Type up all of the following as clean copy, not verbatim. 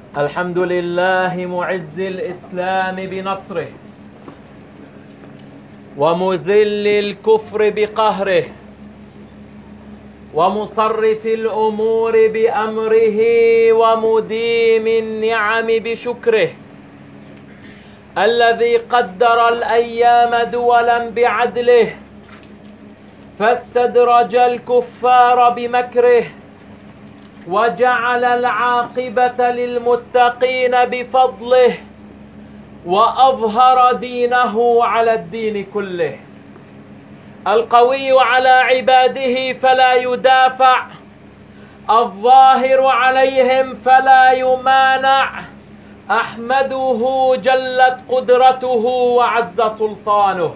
الحمد لله معز الإسلام بنصره ومذل الكفر بقهره ومصرف الأمور بأمره ومديم النعم بشكره، الذي قدر الأيام دولا بعدله فاستدرج الكفار بمكره، وجعل العاقبة للمتقين بفضله، وأظهر دينه على الدين كله. القوي على عباده فلا يدافع، الظاهر عليهم فلا يمانع. أحمده جلت قدرته وعز سلطانه،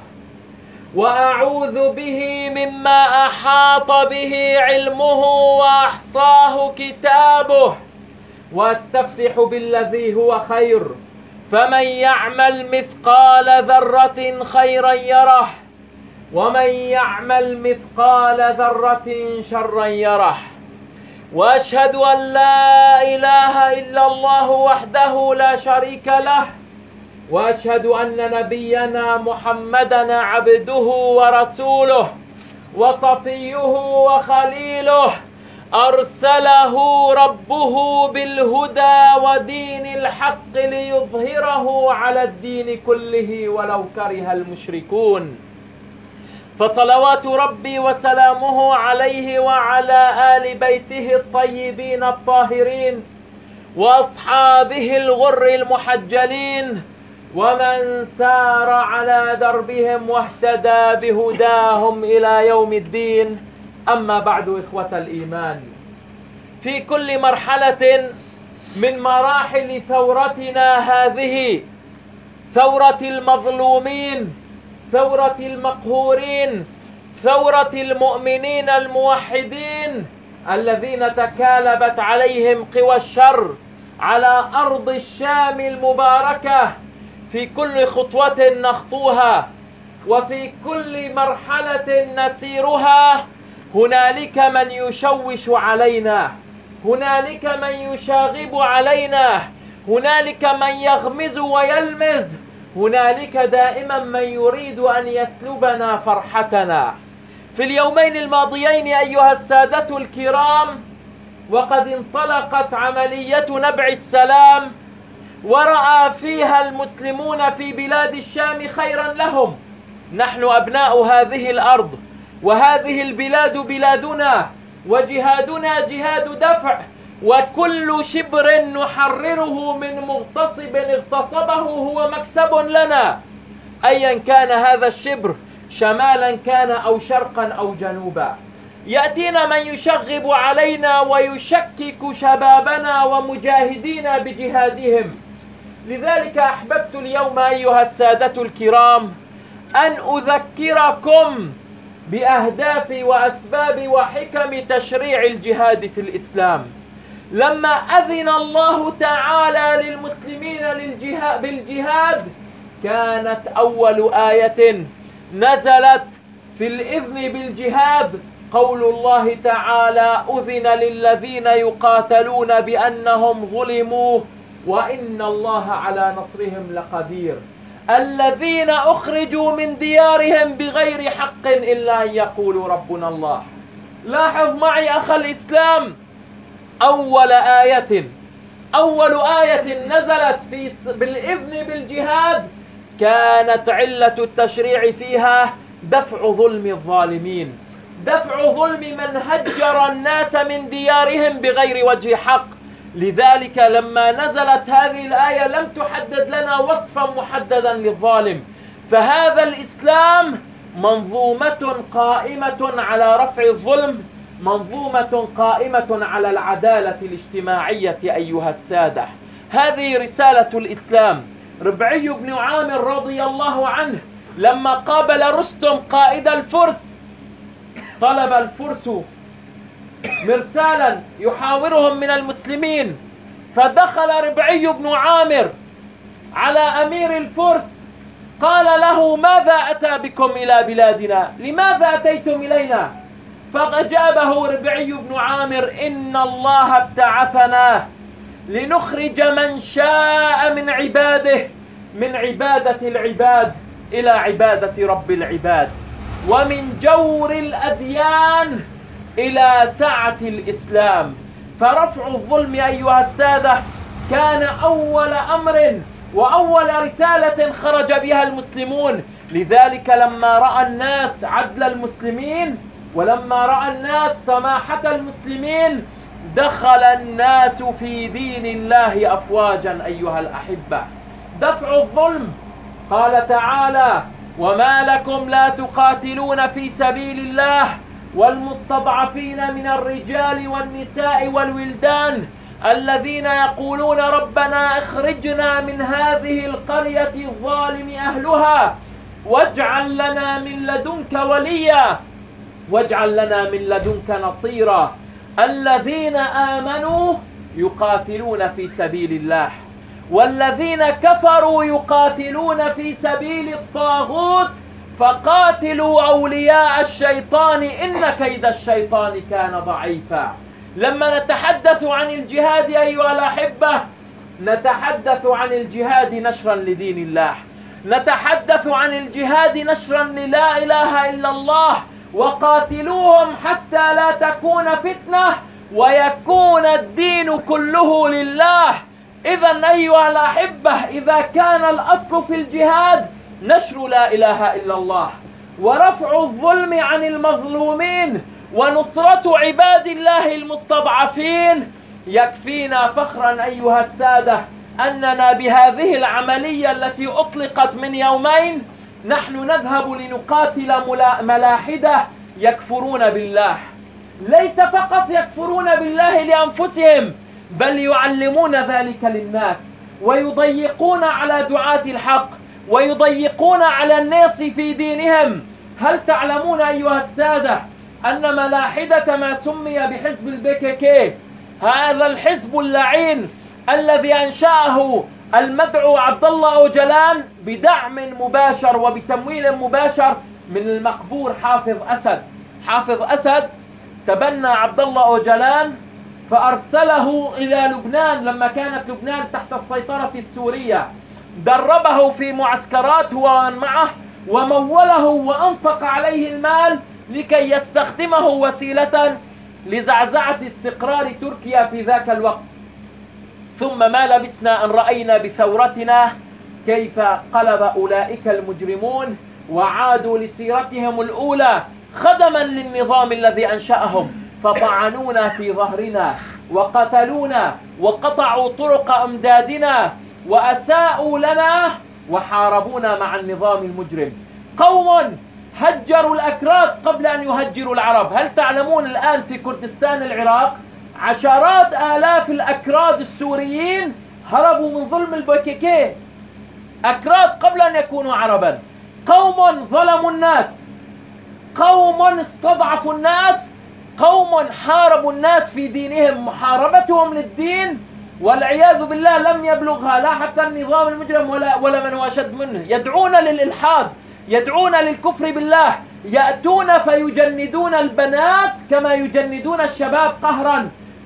وأعوذ به مما أحاط به علمه وأحصاه كتابه، وأستفتح بالذي هو خير، فمن يعمل مثقال ذرة خيرا يره، ومن يعمل مثقال ذرة شرا يره. وأشهد أن لا إله إلا الله وحده لا شريك له، وأشهد أن نبينا محمدا عبده ورسوله وصفيه وخليله، أرسله ربه بالهدى ودين الحق ليظهره على الدين كله ولو كره المشركون. فصلوات ربي وسلامه عليه وعلى آل بيته الطيبين الطاهرين وأصحابه الغر المحجلين، ومن سار على دربهم واهتدى بهداهم إلى يوم الدين. أما بعد، إخوة الإيمان، في كل مرحلة من مراحل ثورتنا هذه، ثورة المظلومين، ثورة المقهورين، ثورة المؤمنين الموحدين الذين تكالبت عليهم قوى الشر على أرض الشام المباركة، في كل خطوة نخطوها وفي كل مرحلة نسيرها هنالك من يشوش علينا، هنالك من يشاغب علينا، هنالك من يغمز ويلمز، هنالك دائما من يريد أن يسلبنا فرحتنا. في اليومين الماضيين أيها السادة الكرام، وقد انطلقت عملية نبع السلام، ورأى فيها المسلمون في بلاد الشام خيرا لهم. نحن أبناء هذه الأرض، وهذه البلاد بلادنا، وجهادنا جهاد دفع، وكل شبر نحرره من مغتصب اغتصبه هو مكسب لنا، أيا كان هذا الشبر، شمالا كان أو شرقا أو جنوبا. يأتينا من يشغب علينا ويشكك شبابنا ومجاهدينا بجهادهم. لذلك أحببت اليوم أيها السادة الكرام أن أذكركم بأهداف وأسباب وحكم تشريع الجهاد في الإسلام. لما أذن الله تعالى للمسلمين بالجهاد، كانت أول آية نزلت في الإذن بالجهاد قول الله تعالى: أذن للذين يقاتلون بأنهم ظلموا وإن الله على نصرهم لقدير، الذين أخرجوا من ديارهم بغير حق إلا أن يقولوا ربنا الله. لاحظ معي أخ الإسلام، أول آية نزلت بالإذن بالجهاد كانت علة التشريع فيها دفع ظلم الظالمين، دفع ظلم من هجر الناس من ديارهم بغير وجه حق. لذلك لما نزلت هذه الآية لم تحدد لنا وصفا محددا للظالم. فهذا الإسلام منظومة قائمة على رفع الظلم، منظومة قائمة على العدالة الاجتماعية أيها السادة. هذه رسالة الإسلام. ربعي بن عامر رضي الله عنه لما قابل رستم قائد الفرس، طلب الفرس مرسالا يحاورهم من المسلمين، فدخل ربعي بن عامر على أمير الفرس قال له: ماذا أتى بكم إلى بلادنا؟ لماذا أتيتم إلينا؟ فأجابه ربعي بن عامر: إن الله ابتعثنا لنخرج من شاء من عباده من عبادة العباد إلى عبادة رب العباد، ومن جور الأديان إلى سعة الإسلام. فرفع الظلم أيها السادة كان أول أمر وأول رسالة خرج بها المسلمون. لذلك لما رأى الناس عدل المسلمين ولما رأى الناس سماحة المسلمين دخل الناس في دين الله أفواجا. أيها الأحبة، دفع الظلم، قال تعالى: وما لكم لا تقاتلون في سبيل الله والمستضعفين من الرجال والنساء والولدان الذين يقولون ربنا اخرجنا من هذه القرية الظالم أهلها واجعل لنا من لدنك وليا واجعل لنا من لدنك نصيرا. الذين آمنوا يقاتلون في سبيل الله والذين كفروا يقاتلون في سبيل الطاغوت فقاتلوا أولياء الشيطان إن كيد الشيطان كان ضعيفا. لما نتحدث عن الجهاد أيها الأحبة نتحدث عن الجهاد نشرا لدين الله، نتحدث عن الجهاد نشرا للا إله إلا الله. وقاتلوهم حتى لا تكون فتنة ويكون الدين كله لله. إذن أيها الأحبة إذا كان الأصل في الجهاد نشر لا إله إلا الله ورفع الظلم عن المظلومين ونصرة عباد الله المستضعفين، يكفينا فخرا أيها السادة أننا بهذه العملية التي أطلقت من يومين نحن نذهب لنقاتل ملاحدة يكفرون بالله. ليس فقط يكفرون بالله لأنفسهم بل يعلمون ذلك للناس ويضيقون على دعاة الحق ويضيقون على الناس في دينهم. هل تعلمون أيها السادة أن ملاحدة ما سمي بحزب البكك، هذا الحزب اللعين الذي أنشأه المدعو عبد الله أوجلان بدعم مباشر وبتمويل مباشر من المقبور حافظ أسد. حافظ أسد تبنى عبد الله أوجلان فأرسله إلى لبنان لما كانت لبنان تحت السيطرة السورية، دربه في معسكرات هو ومن معه وموله وأنفق عليه المال لكي يستخدمه وسيلة لزعزعة استقرار تركيا في ذاك الوقت. ثم ما لبثنا أن رأينا بثورتنا كيف قلب أولئك المجرمون وعادوا لسيرتهم الأولى خدما للنظام الذي أنشأهم، فطعنونا في ظهرنا وقتلونا وقطعوا طرق أمدادنا وأساءوا لنا وحاربونا مع النظام المجرم. قوم هجروا الأكراد قبل أن يهجروا العرب. هل تعلمون الآن في كردستان العراق عشرات آلاف الأكراد السوريين هربوا من ظلم البككي، أكراد قبل أن يكونوا عربا. قوم ظلموا الناس، قوم استضعفوا الناس، قوم حاربوا الناس في دينهم. محاربتهم للدين والعياذ بالله لم يبلغها لا حتى النظام المجرم ولا من هو أشد منه. يدعون للإلحاد، يدعون للكفر بالله، يأتون فيجندون البنات كما يجندون الشباب قهرا،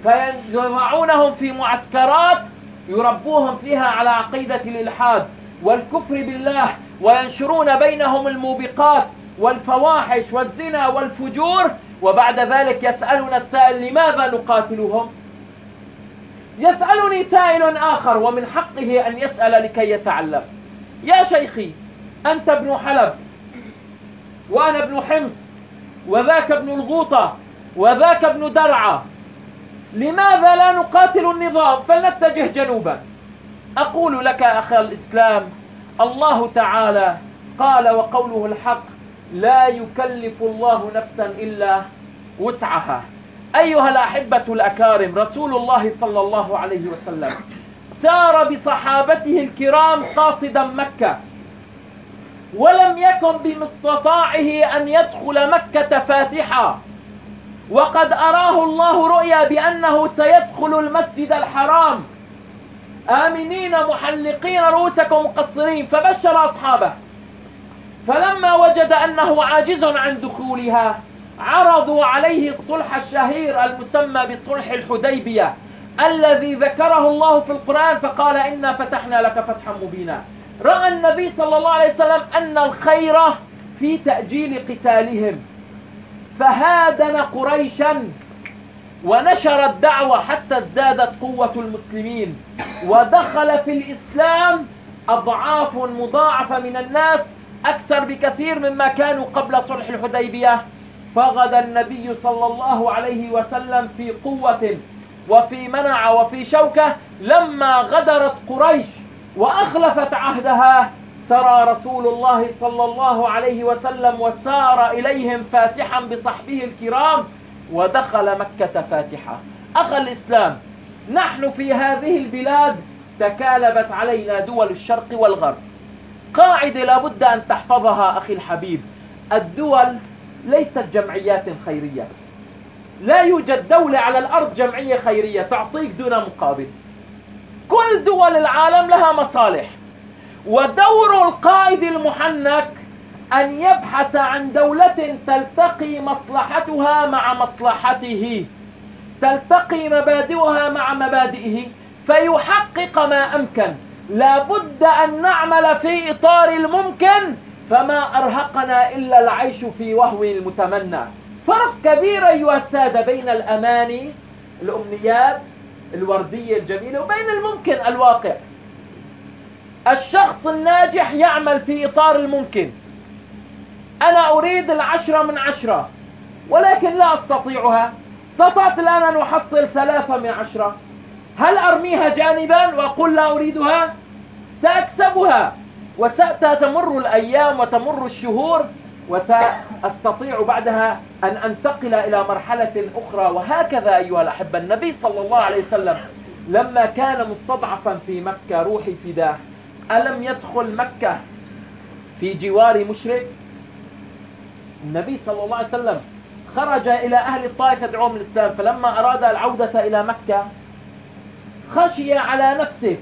فيضعونهم في معسكرات يربوهم فيها على عقيدة الإلحاد والكفر بالله، وينشرون بينهم الموبقات والفواحش والزنا والفجور. وبعد ذلك يسألنا السائل: لماذا نقاتلهم؟ يسألني سائل آخر ومن حقه أن يسأل لكي يتعلم: يا شيخي، أنت ابن حلب وأنا ابن حمص وذاك ابن الغوطة وذاك ابن درعا، لماذا لا نقاتل النظام فلنتجه جنوبا؟ أقول لك أخي الإسلام: الله تعالى قال وقوله الحق: لا يكلف الله نفسا إلا وسعها. أيها الأحبة الأكارم، رسول الله صلى الله عليه وسلم سار بصحابته الكرام قاصدا مكة، ولم يكن بمستطاعه أن يدخل مكة فاتحا، وقد أراه الله رؤيا بأنه سيدخل المسجد الحرام آمنين محلقين رؤوسكم مقصرين، فبشر أصحابه. فلما وجد أنه عاجز عن دخولها عرضوا عليه الصلح الشهير المسمى بصلح الحديبية، الذي ذكره الله في القرآن فقال إنا فتحنا لك فتحا مبينا. رأى النبي صلى الله عليه وسلم أن الخير في تأجيل قتالهم، فهادن قريشا ونشر الدعوة حتى ازدادت قوة المسلمين، ودخل في الإسلام أضعاف مضاعفة من الناس، أكثر بكثير مما كانوا قبل صلح الحديبية. فغدا النبي صلى الله عليه وسلم في قوة وفي منع وفي شوكة. لما غدرت قريش وأخلفت عهدها سرى رسول الله صلى الله عليه وسلم وسار إليهم فاتحا بصحبه الكرام، ودخل مكة فاتحا. أخى الإسلام، نحن في هذه البلاد تكالبت علينا دول الشرق والغرب. قاعدة لابد أن تحفظها أخي الحبيب: الدول ليست جمعيات خيرية. لا يوجد دولة على الأرض جمعية خيرية تعطيك دون مقابل. كل دول العالم لها مصالح، ودور القائد المحنك أن يبحث عن دولة تلتقي مصلحتها مع مصلحته، تلتقي مبادئها مع مبادئه، فيحقق ما أمكن. لابد أن نعمل في إطار الممكن، فما أرهقنا إلا العيش في وهو المتمنى. فرق كبير أيها السادة بين الأماني الأمنيات الوردية الجميلة وبين الممكن الواقع. الشخص الناجح يعمل في إطار الممكن. أنا أريد 10 من 10، ولكن لا أستطيعها. استطعت الآن أن أحصل 3 من 10. هل أرميها جانبا وأقول لا أريدها؟ سأكسبها، وستمر الأيام وتمر الشهور، وسأستطيع بعدها أن أنتقل إلى مرحلة أخرى. وهكذا أيها الأحبة، النبي صلى الله عليه وسلم لما كان مستضعفا في مكة، روحي فداه، ألم يدخل مكة في جوار مشرك؟ النبي صلى الله عليه وسلم خرج إلى أهل الطائف يدعوهم للإسلام، فلما أراد العودة إلى مكة خشي على نفسه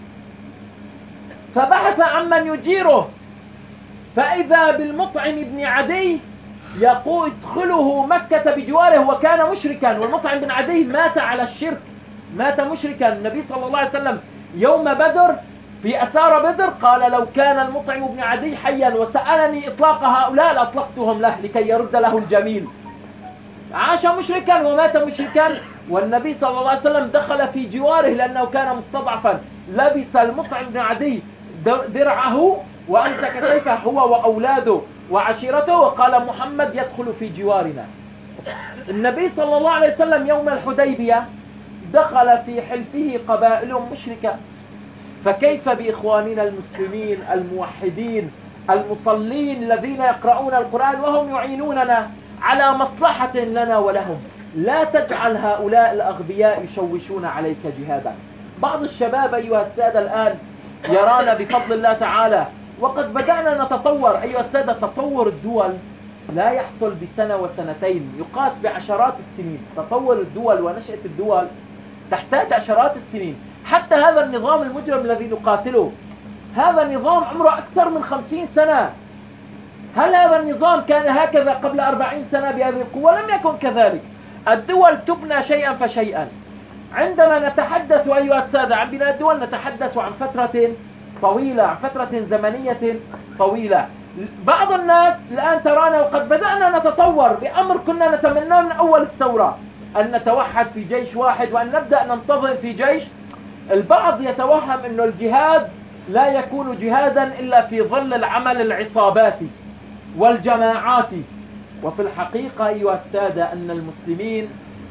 فبحث عمن يجيره، فإذا بالمطعم بن عدي يقول ادخله مكة بجواره، وكان مشركا، والمطعم بن عدي مات على الشرك، مات مشركا. النبي صلى الله عليه وسلم يوم بدر في أسار بدر قال: لو كان المطعم بن عدي حيا وسألني إطلاق هؤلاء لأطلقتهم له لكي يرد له الجميل. عاش مشركا ومات مشركا، والنبي صلى الله عليه وسلم دخل في جواره لأنه كان مستضعفا. لبس المطعم بن عدي درعه وأمسك سيفه هو وأولاده وعشيرته، وقال: محمد يدخل في جوارنا. النبي صلى الله عليه وسلم يوم الحديبية دخل في حلفه قبائل مشركة، فكيف بإخواننا المسلمين الموحدين المصلين الذين يقرؤون القرآن وهم يعينوننا على مصلحة لنا ولهم؟ لا تجعل هؤلاء الأغبياء يشوشون عليك جهادا. بعض الشباب أيها السادة الآن يرانا بفضل الله تعالى وقد بدأنا نتطور. أيها السادة، تطور الدول لا يحصل بسنة وسنتين، يقاس بعشرات السنين. تطور الدول ونشأة الدول تحتاج عشرات السنين. حتى هذا النظام المجرم الذي نقاتله، هذا نظام عمره أكثر من 50 سنة. هل هذا النظام كان هكذا قبل 40 سنة بهذه القوة؟ لم يكن كذلك. الدول تبنى شيئا فشيئا. عندما نتحدث أيها السادة عن بناء الدول نتحدث عن فترة طويلة، عن فترة زمنية طويلة. بعض الناس الآن ترانا وقد بدأنا نتطور بأمر كنا نتمناه من أول الثورة، أن نتوحد في جيش واحد وأن نبدأ ننتظم في جيش. البعض يتوهم أن الجهاد لا يكون جهادا إلا في ظل العمل العصاباتي والجماعاتي. وفي الحقيقة أيها السادة أن المسلمين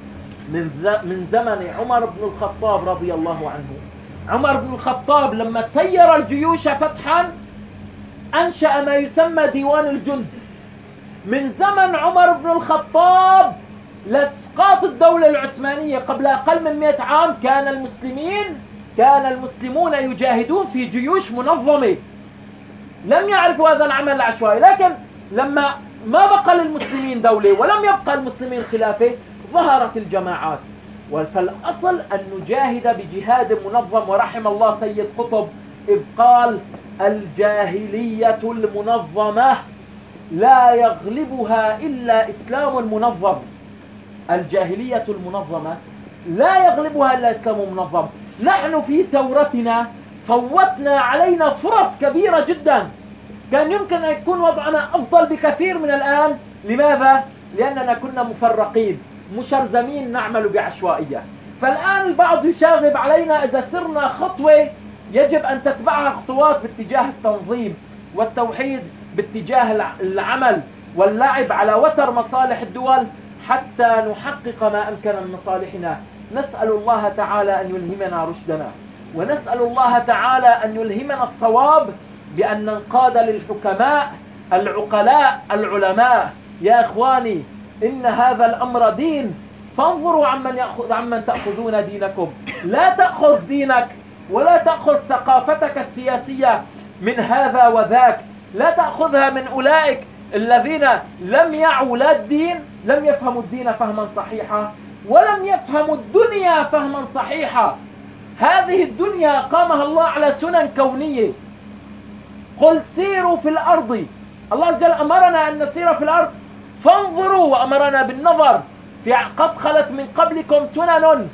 من زمن عمر بن الخطاب رضي الله عنه، عمر بن الخطاب لما سير الجيوش فتحا أنشأ ما يسمى ديوان الجند. من زمن عمر بن الخطاب لإسقاط الدولة العثمانية قبل أقل من 100 عام كان المسلمون يجاهدون في جيوش منظمة. لم يعرفوا هذا العمل العشوائي، لكن لما ما بقى للمسلمين دولة ولم يبقى المسلمين خلافة ظهرت الجماعات. فالأصل أن نجاهد بجهاد منظم. ورحم الله سيد قطب إذ قال: الجاهلية المنظمة لا يغلبها إلا إسلام منظم. الجاهلية المنظمة لا يغلبها إلا إسلام منظم. نحن في ثورتنا فوتنا علينا فرص كبيرة جدا، كان يمكن أن يكون وضعنا أفضل بكثير من الآن. لماذا؟ لأننا كنا مفرقين مشرذمين نعمل بعشوائية. فالآن البعض يشاغب علينا إذا سرنا خطوة يجب أن تتبعها خطوات باتجاه التنظيم والتوحيد، باتجاه العمل واللعب على وتر مصالح الدول حتى نحقق ما أمكن من مصالحنا. نسأل الله تعالى أن يلهمنا رشدنا، ونسأل الله تعالى أن يلهمنا الصواب، بأن ننقاد للحكماء العقلاء العلماء. يا إخواني، إن هذا الأمر دين، فانظروا عمن تأخذون دينكم. لا تأخذ دينك ولا تأخذ ثقافتك السياسية من هذا وذاك، لا تأخذها من أولئك الذين لم يعوا لا الدين، لم يفهموا الدين فهما صحيحا، ولم يفهموا الدنيا فهما صحيحا. هذه الدنيا قامها الله على سنن كونية. قل سيروا في الأرض، الله عز وجل أمرنا أن نسير في الأرض فانظروا، وأمرنا بالنظر. قد خلت من قبلكم سنن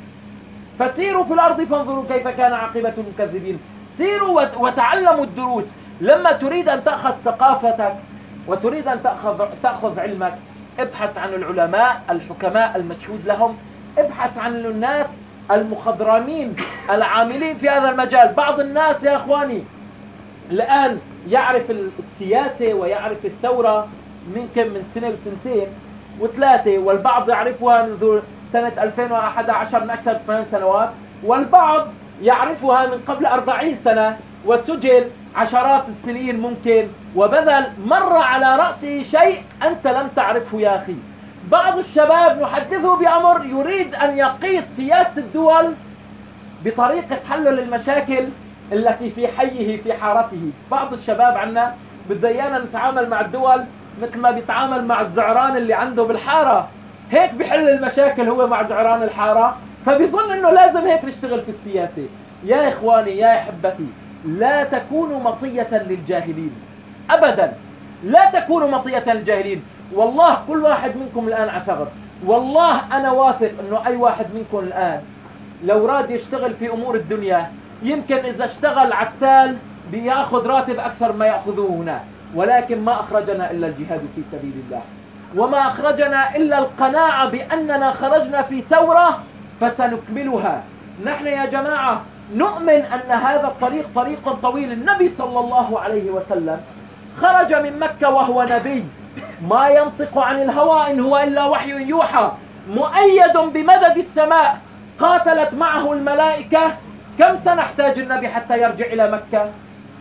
فسيروا في الأرض فانظروا كيف كان عاقبة المكذبين. سيروا وتعلموا الدروس. لما تريد أن تأخذ ثقافتك وتريد أن تأخذ علمك، ابحث عن العلماء الحكماء المشهود لهم، ابحث عن الناس المخضرمين العاملين في هذا المجال. بعض الناس يا أخواني الآن يعرف السياسة ويعرف الثورة من سنة وسنتين وثلاثة، والبعض يعرفها منذ سنة 2011 من أكثر 8 سنوات، والبعض يعرفها من قبل 40 سنة وسجل عشرات السنين ممكن، وبذل مر على رأسه شيء أنت لم تعرفه يا أخي. بعض الشباب نحدثه بأمر يريد أن يقيس سياسة الدول بطريقة حل المشاكل التي في حيه في حارته. بعض الشباب عنا بديانا نتعامل مع الدول مثل ما بيتعامل مع الزعران اللي عنده بالحارة، هيك بيحل المشاكل هو مع زعران الحارة، فبيظن انه لازم هيك نشتغل في السياسة. يا إخواني يا أحبتي، لا تكونوا مطية للجاهلين أبدا، لا تكونوا مطية للجاهلين. والله كل واحد منكم الآن عثغر، والله أنا واثق أنه أي واحد منكم الآن لو راد يشتغل في أمور الدنيا، يمكن إذا اشتغل عتال بيأخذ راتب أكثر ما يأخذوه هنا، ولكن ما أخرجنا إلا الجهاد في سبيل الله، وما أخرجنا إلا القناعة بأننا خرجنا في ثورة فسنكملها. نحن يا جماعة نؤمن أن هذا الطريق طريق طويل. النبي صلى الله عليه وسلم خرج من مكة وهو نبي، ما ينطق عن الهوى إن هو إلا وحي يوحى، مؤيد بمدد السماء، قاتلت معه الملائكة. كم سنة احتاج النبي حتى يرجع إلى مكة؟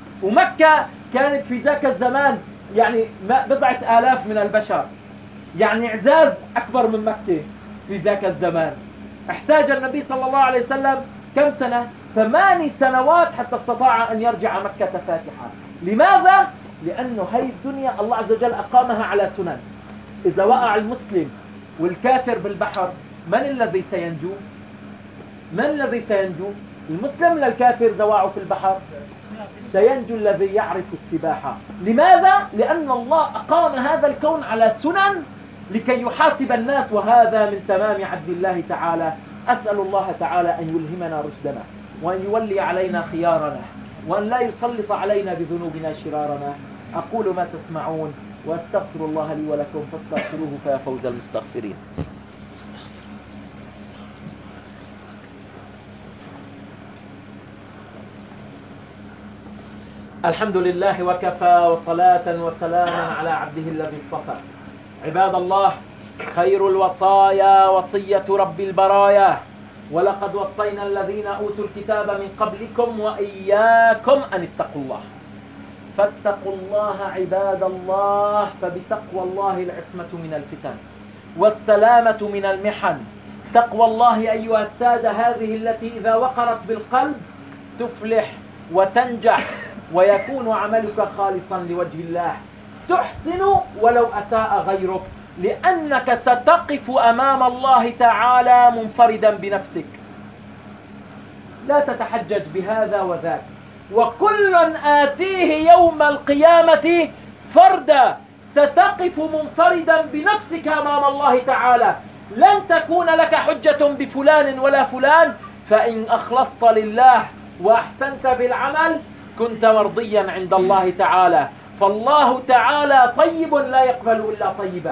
ومكة كانت في ذاك الزمان يعني بضعة آلاف من البشر، يعني إعزاز أكبر من مكة في ذاك الزمان. احتاج النبي صلى الله عليه وسلم كم سنة؟ 8 سنوات حتى استطاع أن يرجع مكة فاتحة. لماذا؟ لأنه هاي الدنيا الله عز وجل أقامها على سنن. إذا وقع المسلم والكافر بالبحر، من الذي سينجو؟ من الذي سينجو؟ المسلم للكافر إذا وقعوا في البحر سينجو الذي يعرف السباحة. لماذا؟ لأن الله أقام هذا الكون على سنن لكي يحاسب الناس، وهذا من تمام عدل الله تعالى. أسأل الله تعالى أن يلهمنا رشدنا، وأن يولي علينا خيارنا، وأن لا يسلط علينا بذنوبنا شرارنا. أقول ما تسمعون وأستغفر الله لي ولكم فاستغفروه فيا فوز المستغفرين. الحمد لله وكفى، وصلاة وسلاما على عبده الذي اصطفى. عباد الله، خير الوصايا وصية رب البرايا، ولقد وصينا الذين أوتوا الكتاب من قبلكم وإياكم أن اتقوا الله. فاتقوا الله عباد الله، فبتقوى الله العصمة من الفتن والسلامة من المحن. تقوى الله أيها السادة هذه التي إذا وقرت بالقلب تفلح وتنجح، ويكون عملك خالصا لوجه الله، تحسن ولو أساء غيرك، لأنك ستقف أمام الله تعالى منفردا بنفسك، لا تتحجج بهذا وذاك، وكل آتيه يوم القيامة فردا. ستقف منفردا بنفسك أمام الله تعالى، لن تكون لك حجة بفلان ولا فلان، فإن أخلصت لله وأحسنت بالعمل كنت مرضيا عند الله تعالى. فالله تعالى طيب لا يقبل إلا طيبا،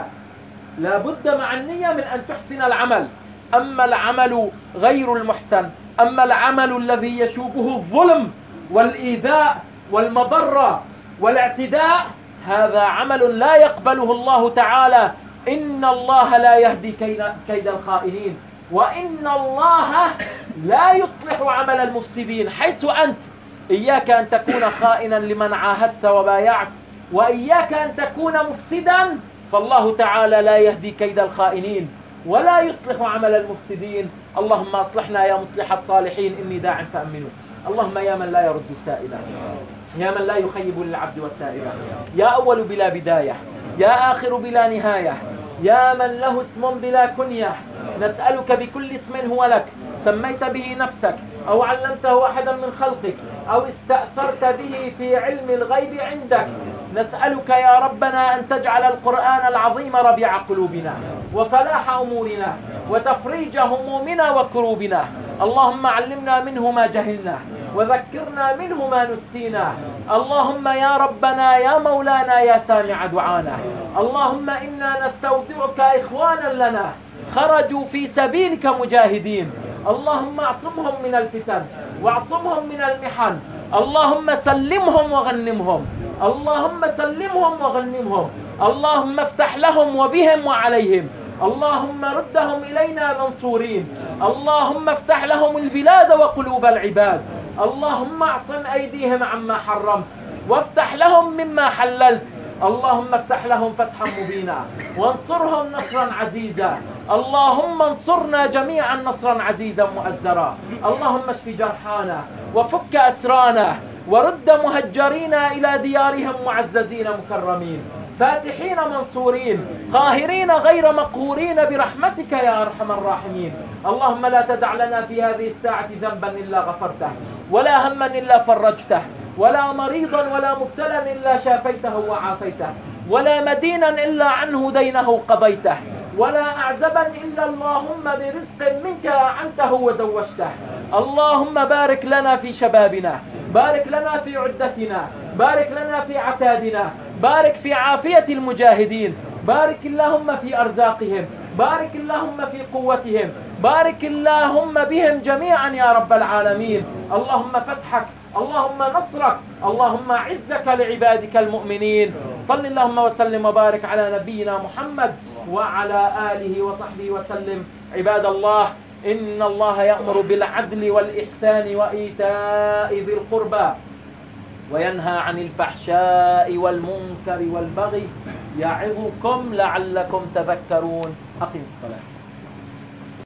لا بد مع النية من أن تحسن العمل. أما العمل غير المحسن، أما العمل الذي يشوبه الظلم والإيذاء والمضرة والاعتداء، هذا عمل لا يقبله الله تعالى. إن الله لا يهدي كيد الخائنين، وإن الله لا يصلح عمل المفسدين. حيث أنت إياك أن تكون خائنا لمن عاهدت وبايعت، وإياك أن تكون مفسدا، فالله تعالى لا يهدي كيد الخائنين ولا يصلح عمل المفسدين. اللهم أصلحنا يا مصلح الصالحين، إني داع فأمنوا. اللهم يا من لا يرد سائلا، يا من لا يخيب للعبد وسائلا، يا أول بلا بداية، يا آخر بلا نهاية، يا من له اسم بلا كنية، نسألك بكل اسم هو لك سميت به نفسك أو علمته أحدا من خلقك أو استأثرت به في علم الغيب عندك، نسألك يا ربنا أن تجعل القرآن العظيم ربيع قلوبنا وفلاح أمورنا وتفريج همومنا وكروبنا. اللهم علمنا منه ما جهلنا وذكرنا منه ما نسينا. اللهم يا ربنا يا مولانا يا سامع دعانا، اللهم إنا نستودعك إخوانا لنا خرجوا في سبيلك مجاهدين، اللهم اعصمهم من الفتن واعصمهم من المحن، اللهم سلمهم وغنمهم، اللهم سلمهم وغنمهم، اللهم افتح لهم وبهم وعليهم، اللهم ردهم إلينا منصورين، اللهم افتح لهم البلاد وقلوب العباد، اللهم اعصم أيديهم عما حرمت وافتح لهم مما حللت، اللهم افتح لهم فتحا مبينا وانصرهم نصرا عزيزا، اللهم انصرنا جميعا نصرا عزيزا مؤزرا، اللهم اشف جرحانا وفك أسرانا ورد مهجرينا إلى ديارهم معززين مكرمين فاتحين منصورين قاهرين غير مقهورين برحمتك يا أرحم الراحمين. اللهم لا تدع لنا في هذه الساعة ذنبا إلا غفرته، ولا هما إلا فرجته، ولا مريضا ولا مبتلا إلا شافيته وعافيته، ولا مدينا إلا عنه دينه قضيته، ولا أعزبا إلا اللهم برزق منك أعنته وزوجته. اللهم بارك لنا في شبابنا، بارك لنا في عدتنا، بارك لنا في عتادنا، بارك في عافية المجاهدين، بارك اللهم في أرزاقهم، بارك اللهم في قوتهم، بارك اللهم بهم جميعا يا رب العالمين. اللهم فتحك، اللهم نصرك، اللهم عزك لعبادك المؤمنين. صل اللهم وسلم وبارك على نبينا محمد وعلى آله وصحبه وسلم. عباد الله، إن الله يأمر بالعدل والإحسان وإيتاء ذي القربى وينهى عن الفحشاء والمنكر والبغي يعظكم لعلكم تذكرون. أقم الصلاة.